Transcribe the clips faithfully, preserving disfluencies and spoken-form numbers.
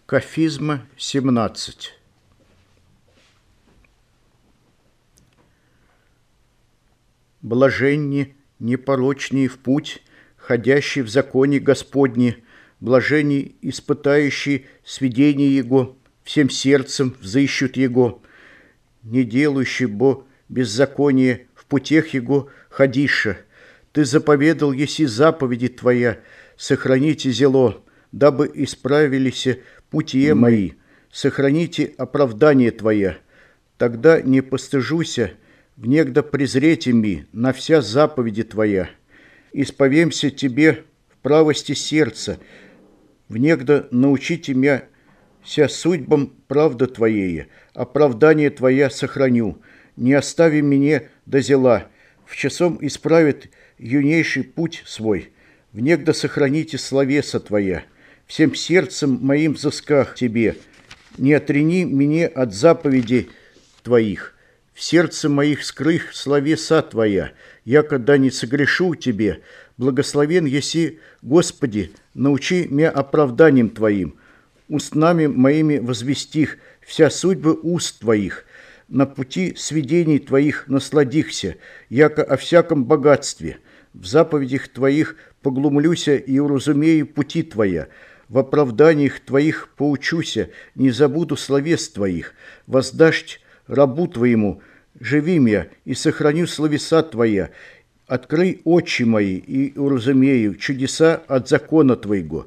Кафизма семнадцать. Блаженни, непорочнее в путь, ходящий в законе Господне, блаженни, испытающие сведения Его, всем сердцем взыщут Его, не делающий бо беззаконие в путях Его ходиша. Ты заповедал, еси заповеди Твоя, сохраните зело, дабы исправились путие мои, сохраните оправдание Твое. Тогда не постыжуся, внегда презрете ми на вся заповеди Твоя. Исповемся Тебе в правости сердца, внегда научите меня вся судьбам правды Твоей, оправдание Твоя сохраню, не остави меня до зела, в часом исправит юнейший путь свой, внегда сохраните словеса Твоя, всем сердцем моим взысках Тебе, не отрени меня от заповедей Твоих, в сердце моих скрых словеса Твоя, якогда не согрешу Тебе, благословен еси, Господи, научи меня оправданием Твоим, устнами моими возвестих вся судьба уст Твоих, на пути сведений Твоих насладихся, яко о всяком богатстве, в заповедях Твоих поглумлюся и уразумею пути Твоя, в оправданиях Твоих поучуся, не забуду словес Твоих, воздашь рабу Твоему, живи меня и сохраню словеса Твоя, открой очи мои и уразумею чудеса от закона Твоего.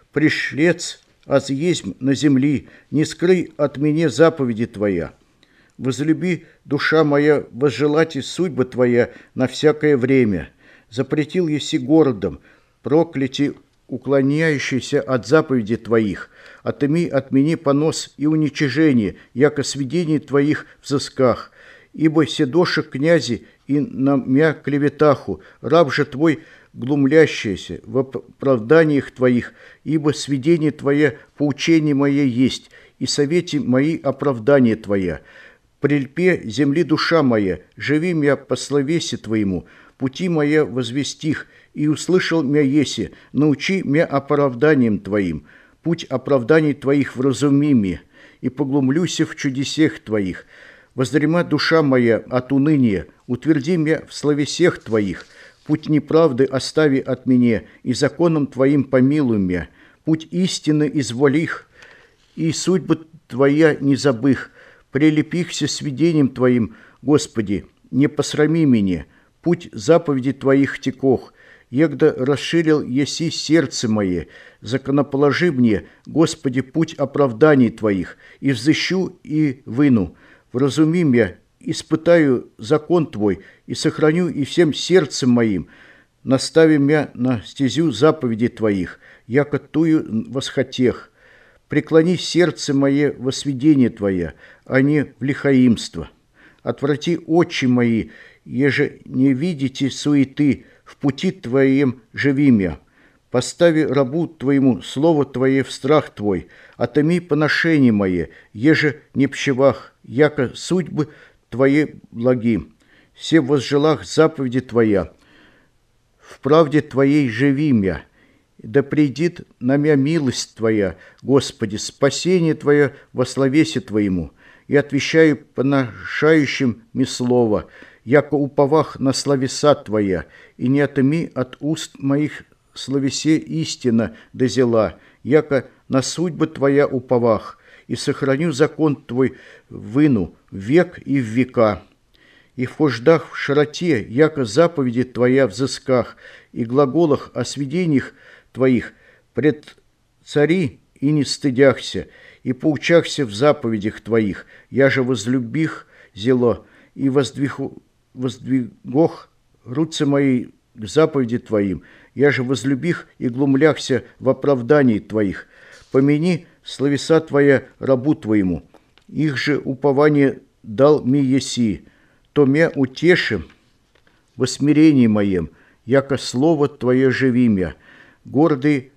Пришлец аз есть на земли, не скрый от меня заповеди Твоя. Возлюби, душа моя, возжелати судьба Твоя на всякое время. Запретил еси городом, прокляти уклоняющийся от заповеди Твоих, отыми от меня понос и уничижение, яко сведений Твоих взысках, ибо седоша князи и на мя клеветаху, раб же Твой глумлящийся в оправданиях Твоих, ибо сведение Твое поучение мое есть, и совете мои оправдания Твоя. Прильпе земли душа моя, живи меня по словесе Твоему, пути моя возвестих, и услышал мя еси, научи мя оправданием Твоим, путь оправданий Твоих вразуми мне, и поглумлюся в чудесех Твоих. Воздрема душа моя от уныния, утверди мя в словесех Твоих, путь неправды остави от меня, и законом Твоим помилуй мя, путь истины изволих, и судьба Твоя не забых, прилепихся сведением Твоим, Господи, не посрами меня, путь заповеди Твоих текох, егда расширил еси сердце мое, законоположи мне, Господи, путь оправданий Твоих, и взыщу и выну, вразуми меня, испытаю закон Твой, и сохраню и всем сердцем моим, настави меня на стезю заповедей Твоих, яко тую восхотех. Преклони сердце мое во сведение Твое, а не в лихаимство. Отврати очи мои, еже не видите суеты, в пути Твоем живи мя. Постави рабу Твоему слово Твое в страх Твой, отыми поношение мое, еже не пщевах, яко судьбы Твои благи. Все возжелах заповеди Твоя, в правде Твоей живи мя. Да придит на мя милость Твоя, Господи, спасение Твое во словесе Твоему, и отвещаю поношающим ми слово, яко уповах на словеса Твоя, и не отыми от уст моих словесе истина до зела, яко на судьбы Твоя уповах, и сохраню закон Твой выну век и в века. И в хождах в широте, яко заповеди Твоя взысках, и глаголах о сведениях Твоих пред цари и не стыдяхся, и поучахся в заповедях Твоих, я же возлюбих зело, и воздвигу, воздвигох руцы мои к заповеди Твоим, я же возлюбих и глумляхся в оправдании Твоих. Помяни словеса Твоя рабу Твоему, их же упование дал ми еси, то мя утешим во смирении моем, яко слово Твое живи мя. Гордый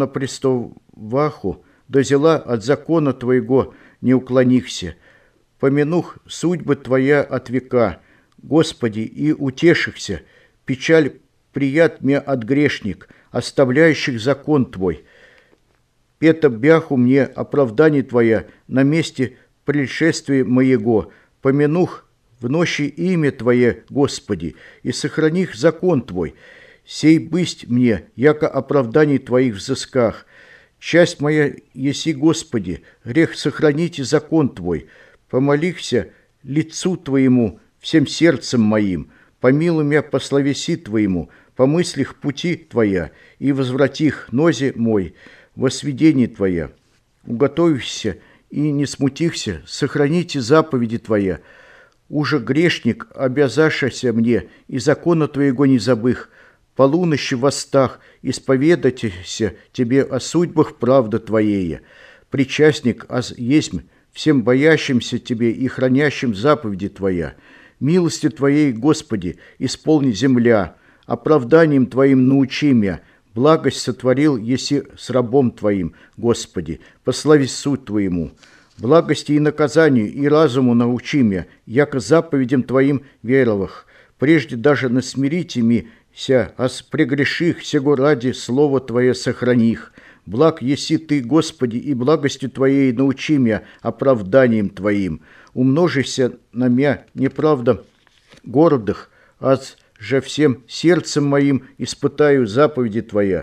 законопрестоваху, дозела от закона Твоего не уклонихся. Помянух судьбы Твоя от века, Господи, и утешихся, печаль прият мне от грешник, оставляющих закон Твой. Пета бяху мне оправдание Твоя на месте пришествия моего, помянух в ночи имя Твое, Господи, и сохраних закон Твой. Сей бысть мне, яко оправданий Твоих взысках. Часть моя еси, Господи, грех сохраните закон Твой. Помолихся лицу Твоему всем сердцем моим, помилуй меня по словеси Твоему, по мыслях пути Твоя, и возвратих нозе мой во сведении Твоя. Уготовишься и не смутихся, сохраните заповеди Твоя. Уже грешник, обязавшийся мне, и закона Твоего не забых, полунощи в востах, исповедайтеся Тебе о судьбах правда Твоея. Причастник аз есмь всем боящимся Тебе и хранящим заповеди Твоя. Милости Твоей, Господи, исполни земля, оправданием Твоим научи меня, благость сотворил, еси с рабом Твоим, Господи, по словесу Твоему. Благости и наказанию, и разуму научи меня, яко заповедям Твоим веровах. Прежде даже насмирите мися, ас прегреших сего ради слово Твое сохраних. Благ еси Ты, Господи, и благостью Твоей научи меня оправданием Твоим. Умножися на мя неправда городах, аз же всем сердцем моим испытаю заповеди Твоя.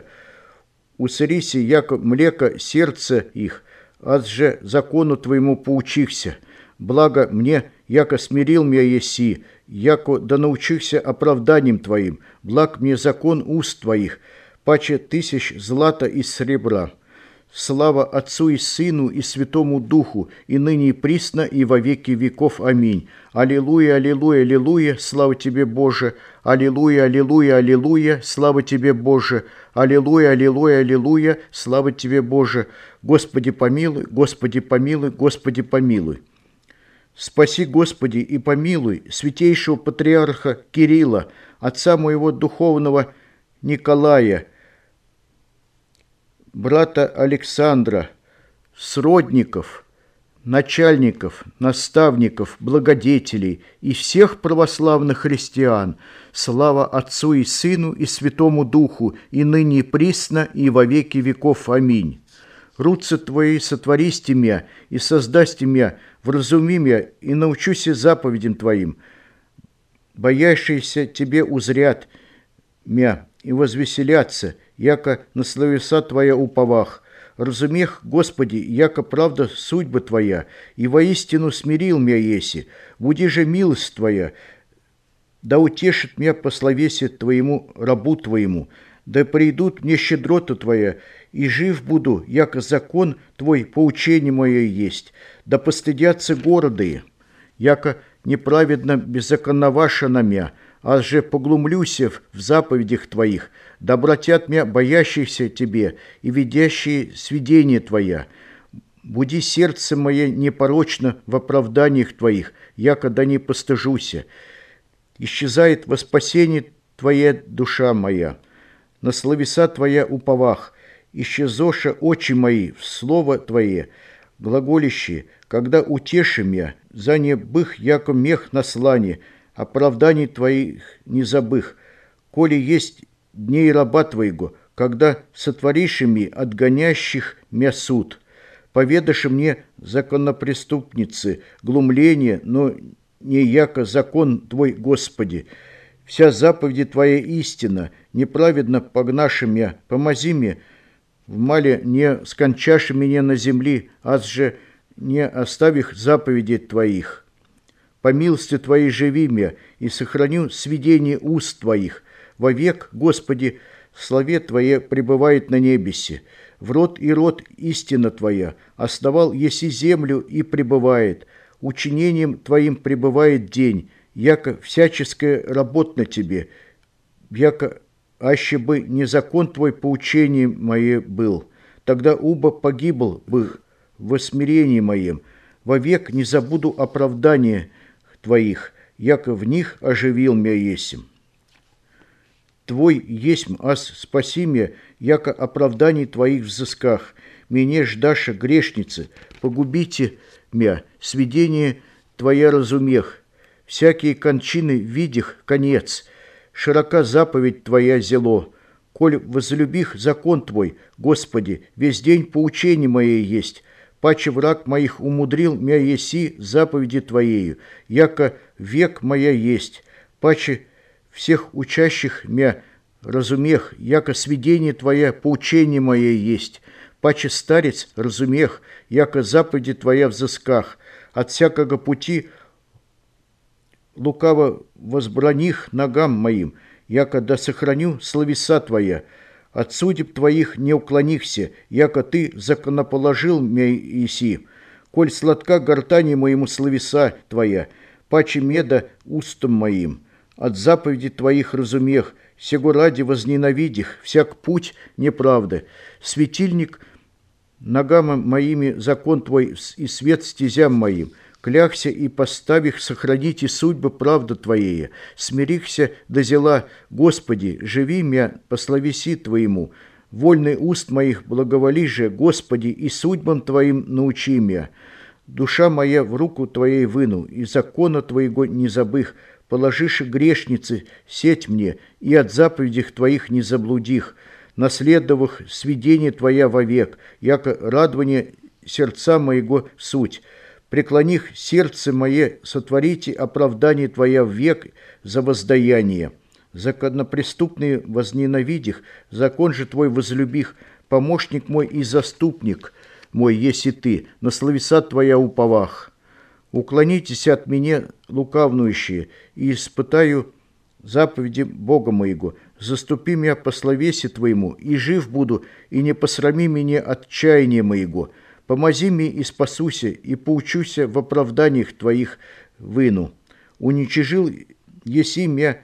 Усырися, яко млеко сердце их, аз же закону Твоему поучихся. Благо мне, яко смирил меня еси, яко да научихся оправданием Твоим. Благ мне закон уст Твоих, паче тысяч злата и сребра. Слава Отцу и Сыну и Святому Духу, и ныне и присно, и во веки веков. Аминь. Аллилуйя, аллилуйя, аллилуйя, слава Тебе, Боже. Аллилуйя, аллилуйя, аллилуйя, слава Тебе, Боже. Аллилуйя, аллилуйя, аллилуйя, слава Тебе, Боже. Господи, помилуй, Господи, помилуй, Господи, помилуй. Спаси, Господи, и помилуй святейшего патриарха Кирилла, отца моего духовного Николая, брата Александра, сродников, начальников, наставников, благодетелей и всех православных христиан. Слава Отцу и Сыну и Святому Духу, и ныне и присно, и во веки веков. Аминь. Руцы Твои сотвористи мя, и создасти мя, вразуми мя, и научуся заповедям Твоим. Боящиеся Тебе узрят мя, и возвеселятся, яко на словеса Твоя уповах. Разумех, Господи, яко правда судьба Твоя, и воистину смирил мя еси. Буди же милость Твоя, да утешит меня по словесе Твоему рабу Твоему, да придут мне щедрота Твоя, и жив буду, яко закон Твой поучение мое есть, да постыдятся города, яко неправедно беззаконноваша мя, а же поглумлюся в заповедях Твоих, да обратят меня боящиеся Тебе и видящие сведения Твоя. Буди сердце мое непорочно в оправданиях Твоих, яко да не постыжуся. Исчезает во спасении Твоя душа моя, на словеса Твоя уповах, исчезоша очи мои в слово Твое, глаголище, когда утешим я, за небых, яко мех на слане, оправданий Твоих не забых, коли есть дней раба Твоего, когда сотворишь ми отгонящих мя суд, поведашь мне законопреступницы, глумление, но не яко закон Твой, Господи. Вся заповеди Твоя истина, неправедно погнаши мя, помози мне, в мале не скончаши меня на земли, аз же не оставих заповедей Твоих. По милости Твоей живи мя, и сохраню сведение уст Твоих. Вовек, Господи, славе Твое пребывает на небесе. В род и род истина Твоя, основал еси землю и пребывает. Учинением Твоим пребывает день, яко всяческая работа на Тебе, яко аще бы не закон Твой поучение мое был, тогда уба погибл бы в смирении моем, вовек не забуду оправдания Твоих, яко в них оживил мя есим. Твой есмь, ас спаси мя, яко оправданий Твоих взысках, мене ждаша грешницы, погубите мя, сведение Твоя разумех, всякие кончины видях конец, широка заповедь Твоя зело, Коль возлюбих закон Твой, Господи, весь день поучение мое есть, паче враг моих умудрил мя еси заповеди Твоею, яко век моя есть, паче всех учащих мя разумех, яко сведение Твоя поучение мое есть, паче старец разумех, яко заповеди Твоя взысках, от всякого пути лукаво возбраних ногам моим, яко да сохраню словеса Твоя, от судеб Твоих не уклонихся, яко Ты законоположил меня иси. Коль сладка гортани моему словеса Твоя, паче меда устам моим, от заповеди Твоих разумех, сего ради возненавидих всяк путь неправды. Светильник ногам моими закон Твой и свет стезям моим, клякся и поставих сохраните судьбы правды Твоей, смирихся до зела, Господи, живи мя по словеси Твоему, вольный уст моих благоволи же, Господи, и судьбам Твоим научи мя. Душа моя в руку Твоей выну, и закона Твоего не забых, положишь грешницы сеть мне, и от заповедях Твоих не заблудих, наследовав сведение Твоя вовек, яко радование сердца моего суть. Преклоних сердце мое, сотворите оправдание Твоя в век за воздаяние. Законопреступные возненавидих, закон же Твой возлюбих, помощник мой и заступник мой, еси Ты, на словеса Твоя уповах. Уклонитесь от меня, лукавнующие, и испытаю заповеди Бога моего. Заступи меня по словесе Твоему, и жив буду, и не посрами меня отчаяния моего. Помози мне и спасуся, и поучуся в оправданиях Твоих выну. Уничижил еси мя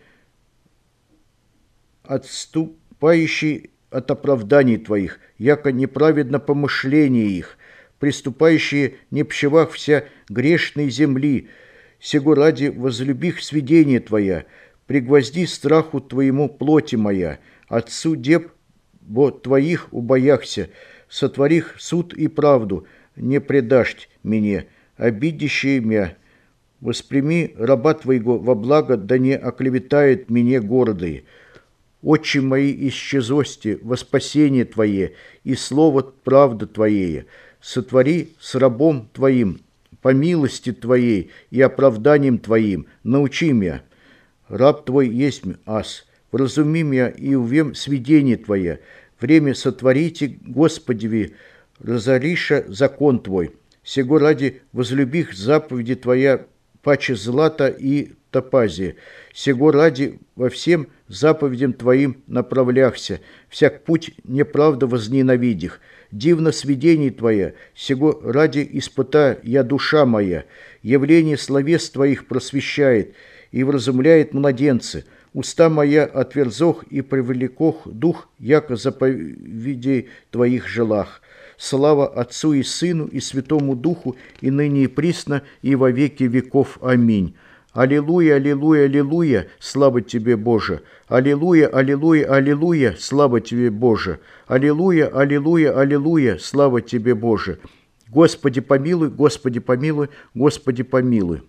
отступающий от оправданий Твоих, яко неправедно помышление их, приступающие не пщевах вся грешной земли, сего ради возлюбих сведение Твоя, пригвозди страху Твоему плоти моя, отцу деб бо Твоих убояхся, сотворих суд и правду, не предашь мне, обидящие мя. Восприми раба Твоего во благо, да не оклеветает мне городы. Очи мои исчезости во спасение Твое, и слово правда Твоее. Сотвори с рабом Твоим, по милости Твоей и оправданием Твоим, научи мя. Раб Твой есть ас, вразуми мя и увем сведение Твое. Время сотворите, Господи, разориша закон Твой. Сего ради возлюбих заповеди Твоя паче злата и топазия. Сего ради во всем заповедям Твоим направляхся, всяк путь неправда возненавидих. Дивно сведение Твое, сего ради испыта я душа моя. Явление словес Твоих просвещает и вразумляет младенцы. Уста моя отверзох и привлекох дух, яко заповедей Твоих желах. Слава Отцу и Сыну и Святому Духу, и ныне и присно, и во веки веков. Аминь. Аллилуйя, аллилуйя, аллилуйя, слава Тебе, Боже! Аллилуйя, аллилуйя, аллилуйя, слава Тебе, Боже! Аллилуйя, аллилуйя, аллилуйя, слава Тебе, Боже! Господи, помилуй, Господи, помилуй, Господи, помилуй.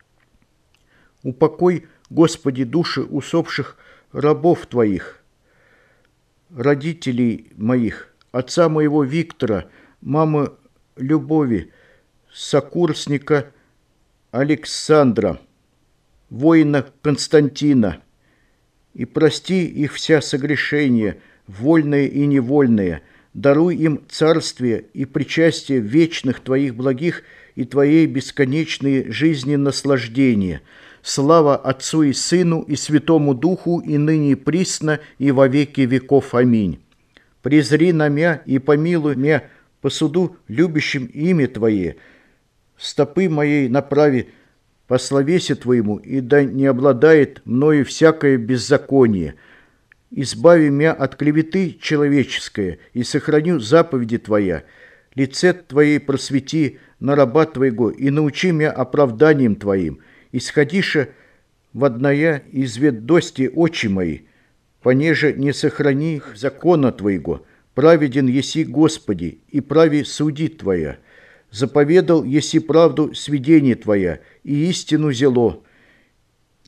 Упокой, Господи, души усопших рабов Твоих, родителей моих, отца моего Виктора, мамы Любови, сокурсника Александра, воина Константина, и прости их вся согрешения, вольные и невольные, даруй им царствие и причастие вечных Твоих благих и Твоей бесконечной жизни наслаждения. Слава Отцу и Сыну и Святому Духу, и ныне и присно, и во веки веков. Аминь. Презри на мя и помилуй мя по суду любящим имя Твое, стопы моей направи по словесе Твоему, и да не обладает мною всякое беззаконие. Избави мя от клеветы человеческое, и сохраню заповеди Твоя. Лице Твоей просвети на раба Твоего, и научи мя оправданием Твоим. Исходиша в одная изведости очи мои, понеже не сохрани закона Твоего. Праведен еси, Господи, и прави суди Твоя. Заповедал еси правду сведение Твоя, и истину зело.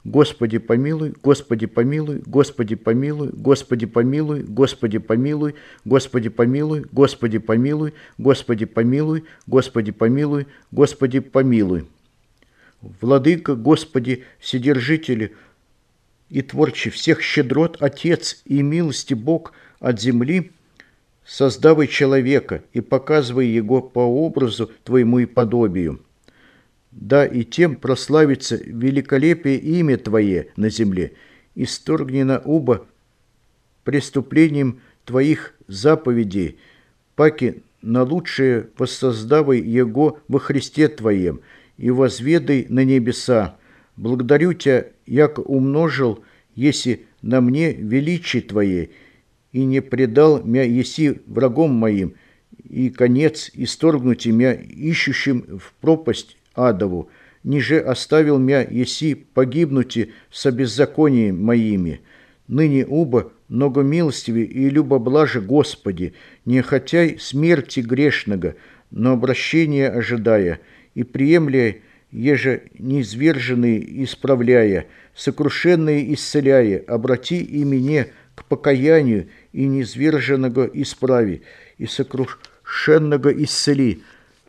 Господи помилуй, Господи помилуй, Господи помилуй, Господи помилуй, Господи помилуй, Господи помилуй, Господи помилуй, Господи помилуй, Господи помилуй, Господи помилуй. Владыка, Господи, Вседержитель и Творче всех щедрот, Отец и милости Бог от земли, создавай человека и показывай его по образу Твоему и подобию. Да и тем прославится великолепие имя Твое на земле, исторгни на оба преступлением Твоих заповедей, паки на лучшее воссоздавай Его во Христе Твоем, и возведай на небеса. Благодарю Тебя, яко умножил, еси на мне величие Твое, и не предал мя еси врагом моим, и конец исторгнуть мя ищущим в пропасть адову, ниже оставил мя еси погибнути со беззаконием моими. Ныне уба много милостивее и любоблаже Господи, не хотяй смерти грешного, но обращения ожидая, и приемля, еже низверженные исправляя, сокрушенные исцеляя, обрати и мне к покаянию, и низверженного исправи, и сокрушенного исцели.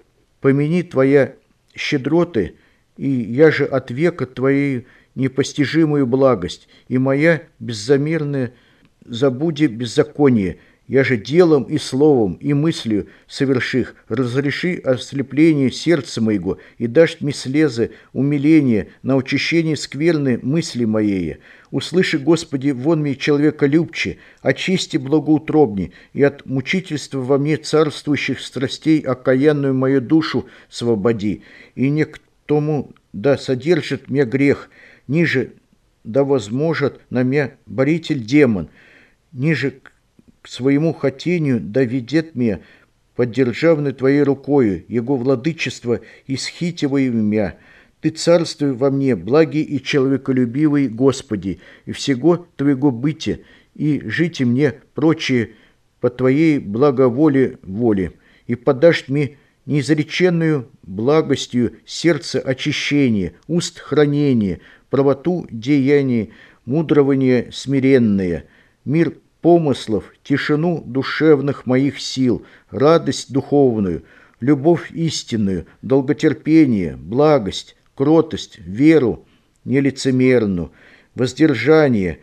Помяни Твоя щедроты, и я же от века Твоей непостижимую благость, и моя беззамерная забуди беззаконие, я же делом и словом, и мыслью соверших, разреши ослепление сердца моего, и дашь мне слезы умиления на очищение скверны мысли моей. Услыши, Господи, вон мне человека любче, очисти благоутробни, и от мучительства во мне царствующих страстей окаянную мою душу свободи, и не к тому да содержит меня грех, ниже да возможет на меня боритель демон, ниже к своему хотению доведет меня под державной Твоей рукою, Его владычество исхитивая меня. Ты царствуй во мне, благий и человеколюбивый Господи, и всего Твоего бытия, и жите мне прочие по Твоей благоволе воле, и подашь мне неизреченную благостью сердце очищения, уст хранения, правоту деяния, мудрование смиренное, мир помыслов, тишину душевных моих сил, радость духовную, любовь истинную, долготерпение, благость, кротость, веру нелицемерную, воздержание,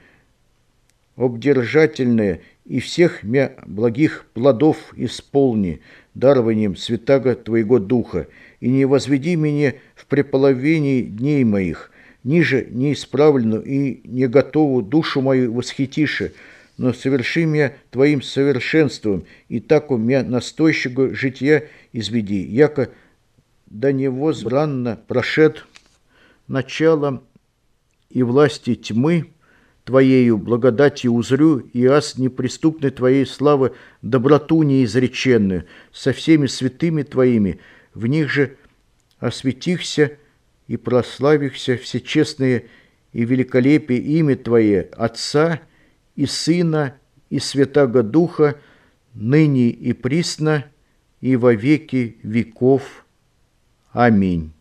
обдержательное и всех мя благих плодов исполни дарованием святаго Твоего Духа, и не возведи меня в преполовении дней моих, ниже неисправленную и не готову душу мою восхитише, но соверши меня Твоим совершенством, и так у меня настойщего жития изведи, яко до него збранно прошед начало и власти тьмы Твоею благодатью узрю, и аз неприступной Твоей славы доброту неизреченную со всеми святыми Твоими, в них же осветихся и прославихся всечестные и великолепие имя Твое, Отца и Сына, и Святаго Духа, ныне и присно, и во веки веков. Аминь.